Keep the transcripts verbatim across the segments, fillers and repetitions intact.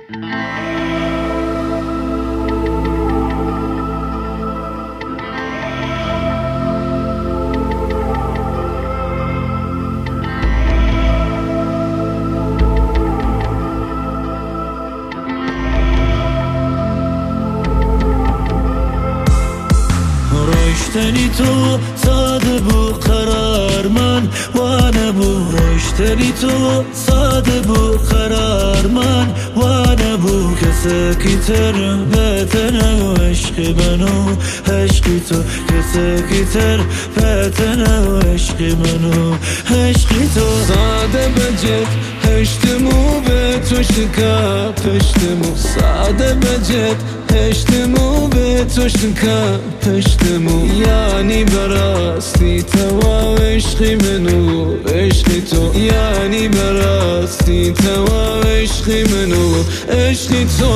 رشتنی تو ساده بو قرار من وانه بو رشتنی تو ساده بو قرار من وانه بو کسی تر بتنه و عشق منو عشقی تو کسی تر بتنه و عشق منو عشقی تو ساده بجد هشتمو به تو شکا پشتمو ساده بجد هشتمو به تو شکا پشتمو یعنی براستی تو عشقی منو عشقی تو یعنی براستی تو عشقی منو عشقی تو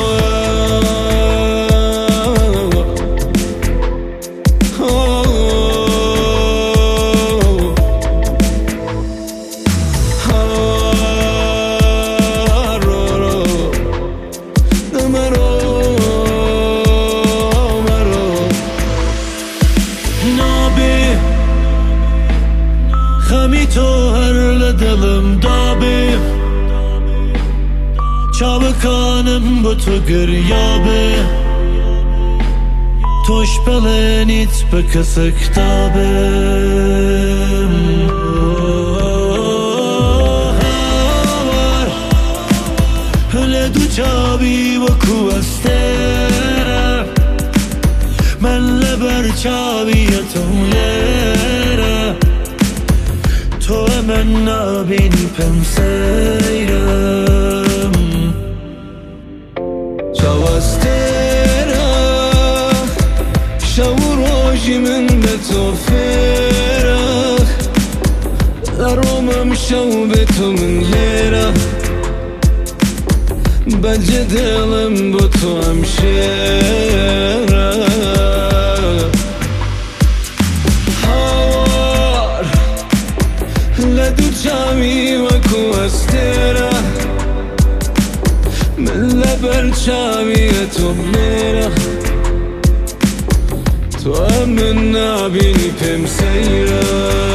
خمی تو هر لدلم دابی چابکانم با تو گریابی توش بلنیت بکس کتابم هاور لدو چابی و کوستره من لبر چابیتم لیره تو من نبینی پم سیرم چاوستره شو روشی من به تو فرخ درومم شو به تو من لیره بجه دلم با تو همشیره لدو چاوی و کوستره من لبر چاوی تو میره تو من نبینی پم سیره